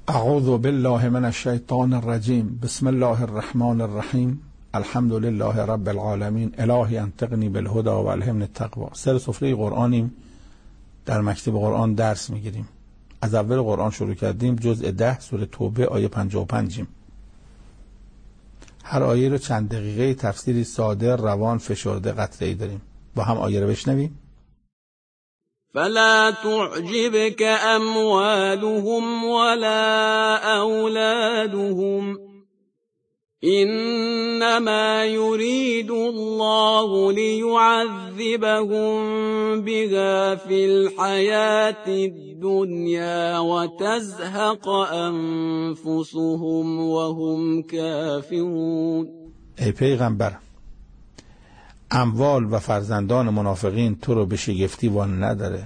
اعوذ بالله من الشیطان الرجیم. بسم الله الرحمن الرحیم. الحمد لله رب العالمین. الهی انطقنی بالهدى و الهمنی التقوی. سر سفره قرآنیم، در مکتب قرآن درس میگیریم. از اول قرآن شروع کردیم، جزء 10 سوره توبه آیه 55. هر آیه رو چند دقیقه تفسیری ساده، روان، فشرده، قطعه‌ای داریم. با هم آیه رو بشنویم. فلا تعجبك أموالهم ولا أولادهم إنما يريد الله ليعذبهم بها في الحياة الدنيا وتزهق أنفسهم وهم كافرون. ای پیغمبر، اموال و فرزندان منافقین تو رو به شگفتی وان نداره.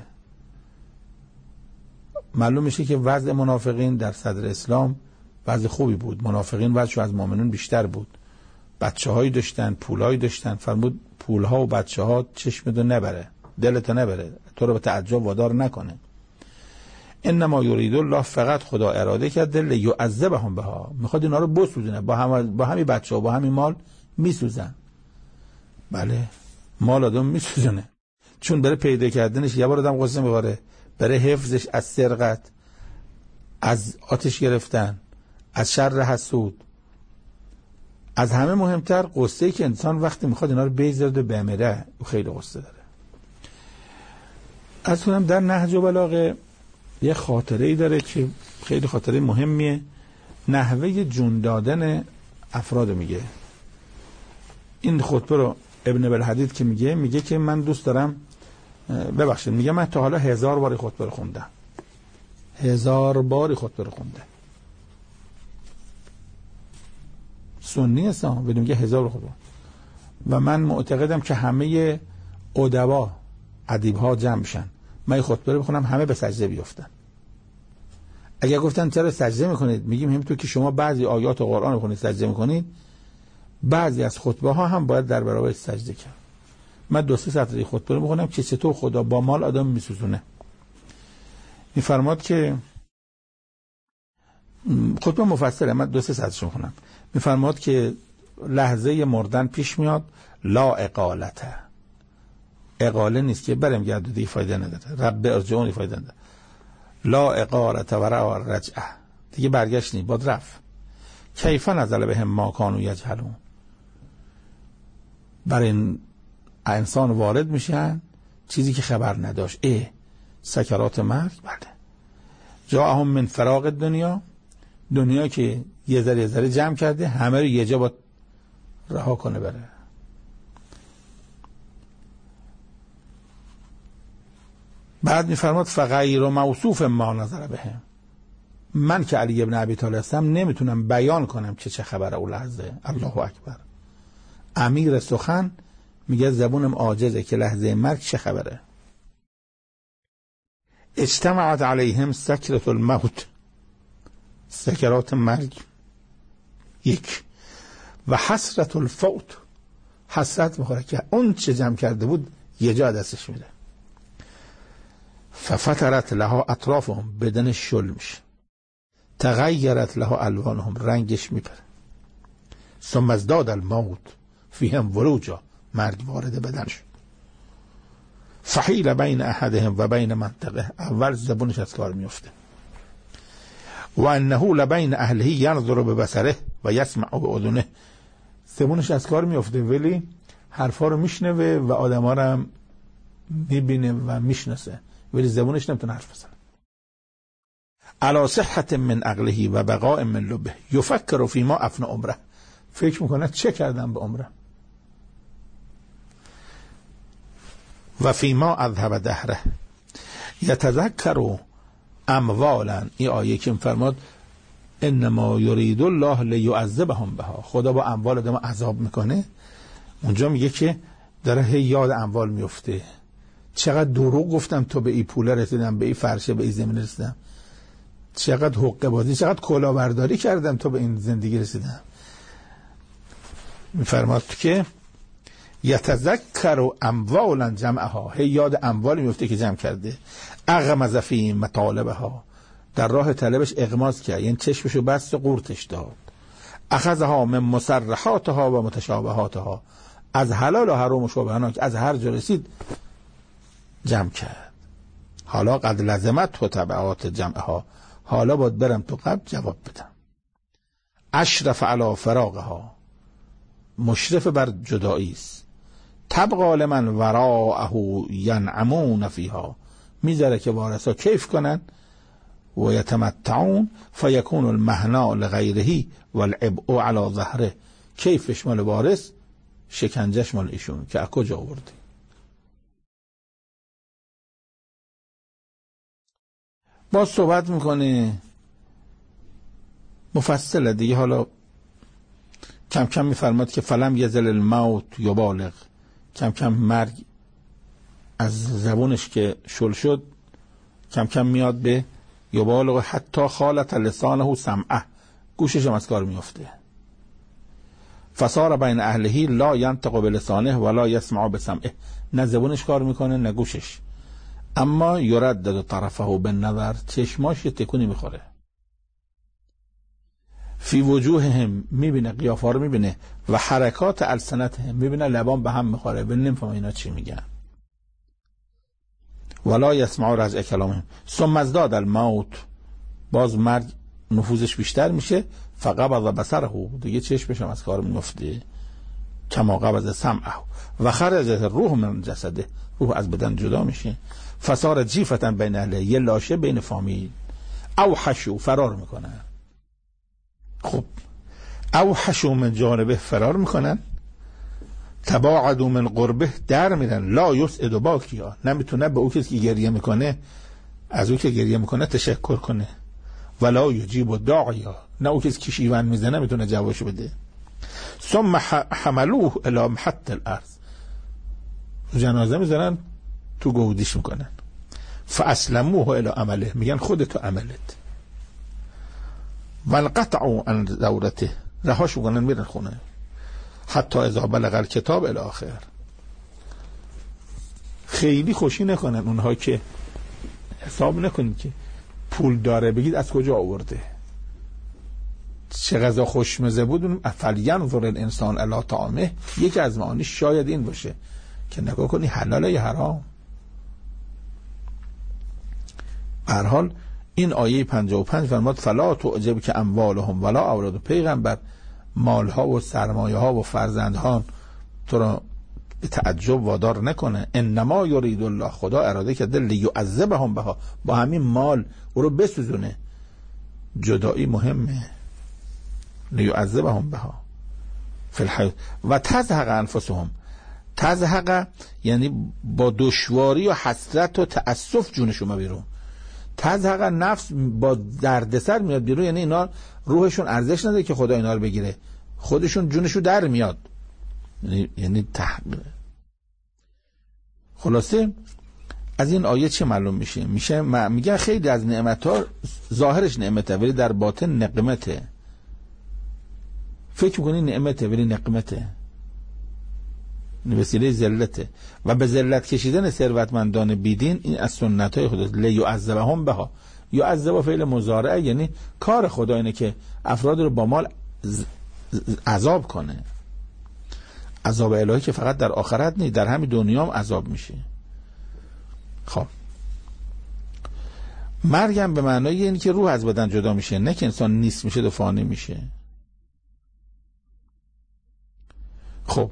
معلوم میشه که وضع منافقین در صدر اسلام وضع خوبی بود. منافقین وضعشو از مؤمنین بیشتر بود. بچه‌هایی داشتن، پولایی داشتن. فرمود پولها و بچه‌ها چشمتو نبره، دلتو نبره، تو رو به تعجب وادار نکنه. انما یرید الله، فقط خدا اراده کرده لیعذبهم بها، میخواد اینا رو بسوزونه. با همین بچه‌ها با همین مال میسوزن. بله، مال آدم میسوزونه، چون برای پیدا کردنش یه بار آدم قصه میباره، برای حفظش از سرقت، از آتش گرفتن، از شر حسود. از همه مهمتر قصه‌ای که انسان وقتی میخواد اینا رو بذاره و بمیره، خیلی قصه داره. از اونم در نهج البلاغه یه خاطره‌ای داره که خیلی خاطره مهمیه. نحوه جون دادن افراد میگه. این خطبه رو ابن بالحدید که میگه که من دوست دارم، ببخشید، میگه من تا حالا 1000 بار خطبه رو خوندم. 1000 بار خطبه رو خونده. سنی هستم، بدون میگه 1000 خطبه. و من معتقدم که همه ادبا، ادیب‌ها جمع میشن، من خطبه رو بخونم همه به سجده بیفتن. اگر گفتن چرا سجده میکنید، میگیم همینطور که شما بعضی آیات قرآن بخونید سجده میکنید، بعضی از خطبه ها هم باید در برابر سجده کرد. من 2-3 سطر خطبه رو میخونم که چطور خدا با مال آدم میسوزونه. میفرماد که خطبه مفصله، من 2-3 سطرش میخونم. میفرماد که لحظه مردن پیش میاد، لا اقالته، اقاله نیست که برم گردو دیگه فایده نداره، رب ارجعونی فایده نداره. لا اقالته و رجعه، دیگه برگشت نی، باید رفت. کیف نزل بهم ما کانوا یجهلون، برای این انسان وارد میشن چیزی که خبر نداشت. سکرات مرگ. بله، جاءهم من فراغ دنیا که یه ذره جمع کرده، همه رو یه جا باید رها کنه بره. بعد میفرماد فغیر موصوف ما نظر بهم، من که علی ابن ابی طالب هستم نمیتونم بیان کنم که چه خبره اون لحظه. الله اکبر. امیر سخن میگه زبونم عاجزه که لحظه مرگ چه خبره. اجتمعت علیهم سکرة الموت، سکرات مرگ 1، و حسرت الفوت، حسرت میخوره که اون چه جمع کرده بود یه جا دستش میره. ففترت لها اطرافهم، بدن شل میشه. تغیرت لها الوانهم، رنگش میپره. ثم ازداد الموت فیهم وروجا، مرگ وارد بدن شد. فحیل بین احدهم و بین منطقه، اول زبونش از کار میفته. و انه لبین اهله ینظر ببصره و یسمع باذنه، زبونش از کار میفته ولی حرفا رو میشنوه و آدما رو هم میبینه و میشناسه، ولی زبونش نمیتونه حرف بزنه. علی صحة من عقله و بقاء من لبه یفکر فیما افنى عمره، فکر میکنه چه کردم به عمره. و فیما اذهب دهره یتذکر اموالا، این آیه که فرماد انما یرید الله لیعذبهم بها، خدا با اموال آدم عذاب میکنه. اونجا میگه که داره یاد اموال میفته. چقدر دروغ گفتم تو به این پول رسیدم، به این فرشه، به این زمین رسیدم. چقدر حقه بازی، چقدر کلاهبرداری کردم تو به این زندگی رسیدم. میفرماد که یتذکر اموالا جمعها، یاد اموالی میفته که جمع کرده. اغمض فی مطالبها، در راه طلبش اغماض کرد، یعنی چشمشو بست و قورتش داد. اخذها من مصرحاتها و متشابهاتها، از حلال و حرام و شبهه‌ها که از هر جا رسید جمع کرد. حالا قد لزمت و تبعات جمعها، حالا باید برم تو قبل جواب بدم. اشرف علی فراقها، مشرف بر جدایی است. تبقى لمن وراءه ینعمون فیها، میذاره که وارثا کیف کنن. و یتمتعون فیکون المهنا لغیره والعبء علی ظهره، کیفش مال وارث، شکنجش مال ایشون که از کجا آوردی. باز صحبت میکنه مفصله دیگه. حالا کم کم میفرماد که فلم یزل الموت یبالغ، کم کم مرگ از زبونش که شل شد کم کم میاد به یبالغ، حتی خالت لسانه سمعه، گوشش هم از کار میفته. فصار بین اهلهی لا ینطق بلسانه ولا یسمع بسمعه، نه زبونش کار میکنه نه گوشش. اما یردد طرفه بالنظر، چشماش یه تکونی میخوره. فی وجوههم، میبینه قیافه رو میبینه، و حرکات السنتهم، میبینه لبان به هم میخوره، ولی نمیفهمه اینا چی میگن. ولا یسمع رجع کلامهم ثم ازداد الموت، باز مرگ نفوذش بیشتر میشه. فقبض بصره، دیگه چشمش هم از کار میفته. کما قبض سمعه و خرجت الروح من جسده، روح از بدن جدا میشه. فصار جیفتا بین اهله، یه لاشه بین فامیل. اوحشو، فرار میکنن. خب اوحشو من جانبه، فرار میکنن. تباعدوا من قربه، در میرن. لا یسعد باکیا، نمیتونه به او کسی که گریه میکنه، از او که گریه میکنه تشکر کنه. ولا یجیب داعیا، نه او کسی که شیون میزنه میتونه جوابش بده. ثم حملوه الی محط الارض، جنازه میذارن تو گودیش میکنن. فاسلموه الی عمله، میگن خودتو عملت. والقطعوا عن دورته، رهاش میکنن میرن خونه. حتی اذا بلغ الکتاب الی آخر، خیلی خوشی نکنن اونها که حساب نکنید که پول داره، بگید از کجا آورده، چه غذا خوشمزه بود. فلینظر الانسان الی طعامه، یکی از معانی شاید این باشه که نگاه کنی حلال یا حرام. به هر حال این آیه 55 فرمود فلا تعجب که اموالهم ولا اولاد، پیغمبر مالها و سرمایه ها و فرزندها تو را به تعجب وادار نکنه. انما یرید الله، خدا اراده کرده لیعذبهم بها، با همین مال او رو بسوزونه. جدایی مهمه. لیعذبهم بها فی الحیات و تزهق انفسهم، تزهق یعنی با دشواری و حسرت و تأسف جونشون بیرون. تزهق نفس با دردسر میاد بیرون، یعنی اینا روحشون ارزش نداره که خدا اینا رو بگیره، خودشون جونشون در میاد، یعنی خلاصه از این آیه چه معلوم میشه؟ میگن خیلی از نعمت‌ها ظاهرش نعمته ولی در باطن نقمته. فکر می‌کنی نعمته ولی نقمته، وسیله ذلته. و به ذلت کشیدن ثروتمندان بیدین این از سنت‌های خداست. لیعذبهم بها، یعذب فعل مضارع، یعنی کار خدا اینه که افراد رو با مال عذاب کنه. عذاب الهی که فقط در آخرت نیست، در همین دنیا هم عذاب میشه. خب مرگم به معنای اینه که روح از بدن جدا میشه، نه که انسان نیست میشه و فانی میشه. خب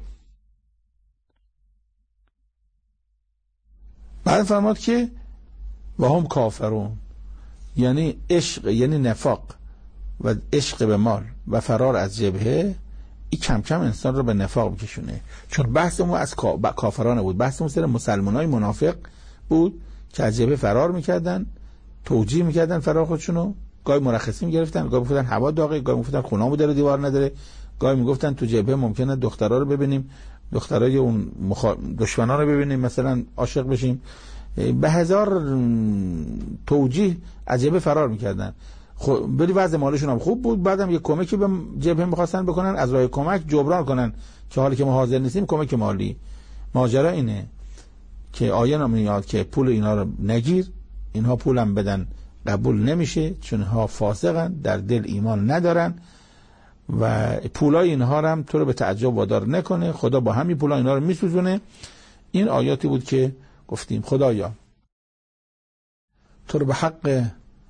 بعد فرماد که و هم کافرون، یعنی عشق، یعنی نفاق و عشق به مال و فرار از جبهه، این کم کم انسان رو به نفاق میکشونه. چون بحثمون از کافرانه بود، بحثمون سر مسلمانای منافق بود که از جبهه فرار میکردن، توجیه میکردن فرار خودشونو، گاهی مرخصی میگرفتن، گاهی میگفتن هوا داغه، گاهی میگفتن خونه‌مون داره دیوار نداره، گاهی میگفتن تو جبهه ممکنه دخترها رو ببینیم، دخترای اون دشمنا رو ببینیم، مثلا عاشق بشیم. به هزار توجیه از جبهه فرار میکردن. ولی وضع مالشون هم خوب بود. بعدم یه کمکی به جبهه می‌خواستن بکنن، از راه کمک جبران کنن که حالی که ما حاضر نیستیم کمک مالی. ماجرا اینه که آیه نمیاد که پول اینا رو نگیر، اینها پولم بدن قبول نمیشه، چون ها فاسقن، در دل ایمان ندارن و پولای اینها هم تو رو به تعجب وادار نکنه، خدا با همین پولای اینها رو میسوزونه. این آیاتی بود که گفتیم خدایا تو رو به حق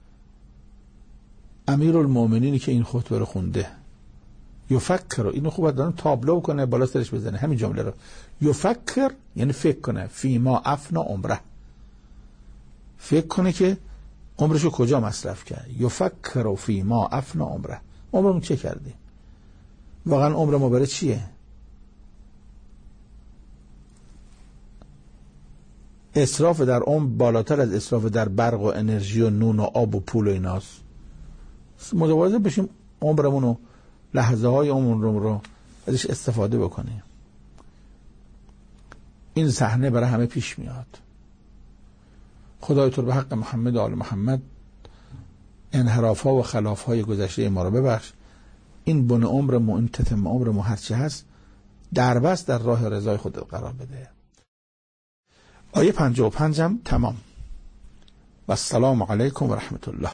امیرالمومنینی که این خطبه رو خونده، یفکر، اینو خوب دارن تابلو کنه بالا سرش بزنه همین جمله رو، یفکر یعنی فکر کنه، فی ما افنا عمره، فکر کنه که عمرشو کجا مصرف کرد. یفکر فی ما افنا عمره، عمرمون چه کردیم؟ واقعا عمر ما برای چیه؟ اسراف در عمر بالاتر از اسراف در برق و انرژی و نون و آب و پول و ایناست. متواضع بشیم، عمرمون و لحظه های عمرمون رو ازش استفاده بکنیم. این صحنه برای همه پیش میاد. خدای تو به حق محمد و آل محمد انحراف ها و خلاف های گذشته ما رو ببخش. این بن عمر ما، این تتم عمر ما هرچی هست دربست در راه رضای خودت قرار بده. آیه 55 تمام. و السلام علیکم و رحمت الله.